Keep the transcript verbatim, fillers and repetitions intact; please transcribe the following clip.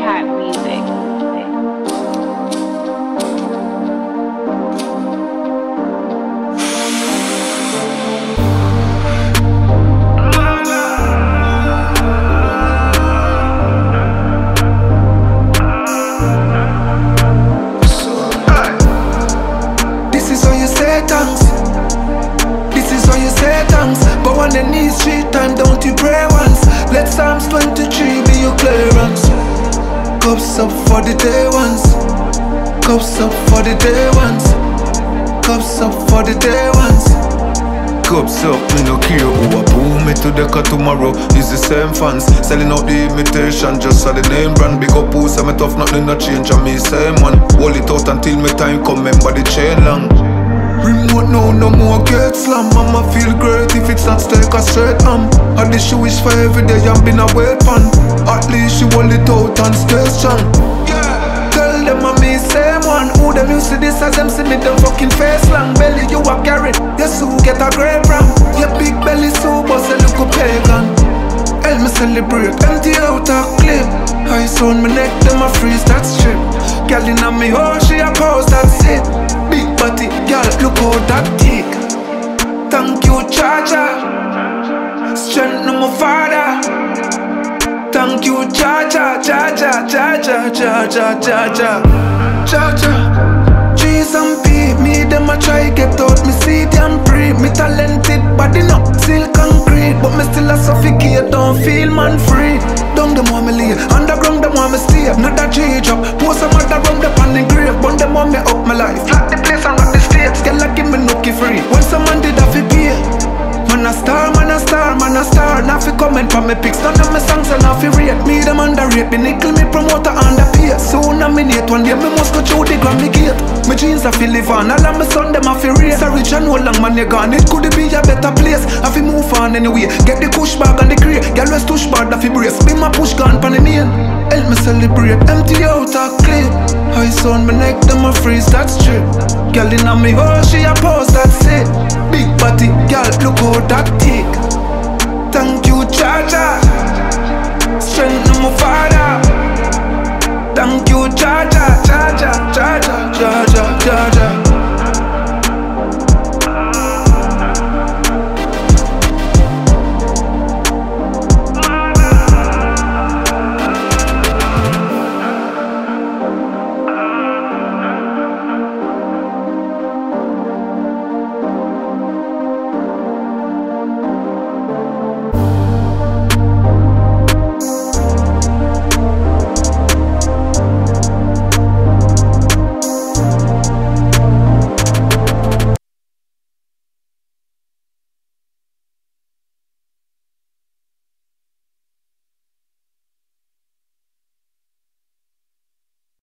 Impact Music. This is how you say thanks. This is how you say thanks. But when the knees three times, don't you pray once. Let Psalms twenty-three be your clearance. Cups up for the day ones. Cups up for the day ones. Cups up for the day ones. Cups up, me no care who a pull me to the car tomorrow. It's the same fans, selling out the imitation just so the name brand. Big up who say me tough, nothing no change and me same one. Hold it out until me time come, remember the chain long. Remote now, no more get slam. Mama feel great if it's not steak or straight ham. And the shoe is for every day and been a wait pan. At least she hold it out and stay strong. Yeah. Tell them I'm me same one. Who them used to this as them see me the fucking face long. Belly you a carry, your Sue get a great ram. Your big belly so bust a look pagan. Help me celebrate, empty out a clip. Ice on my neck, them a freeze that strip. Girl inna me oh she a pose, that's it. Big body, girl, look how that tick. Thank you, Jaja. Strength no my father. Thank you, Jaja, Jaja, Jaja, Jaja, Jaja, Jaja. G's and P, me them a try get out. Me see them free, me talented body no still concrete, but me still a suffocate. Don't feel man free. Down them want me lay, underground them want me stay. Not a G-drop, post some other round up on the grave. But them want me up my life, flat the place and rock the stage. Girl like give me nookie free. When someone did have to pay. Man a star, man a star, man a star. Now fi comment from me pics, none of my songs and now fi rate. Me them underrate, me nickel me promoter underpay. Soon nominate, one day me must go through the Grammy gate. My jeans a fi live on, all of my son them a fi rate. So rich and no long man you gone, it could be a better place. I fi move on anyway, get the push bag and the crate. Girl west push bag, that fi brace, be my push gun pan the main. Help me celebrate, empty out a clip. Ice on my neck, them a freeze that strip. Girl inna me oh she a pose, that's it. Big body, girl look how that tick. Thank you, Jaja.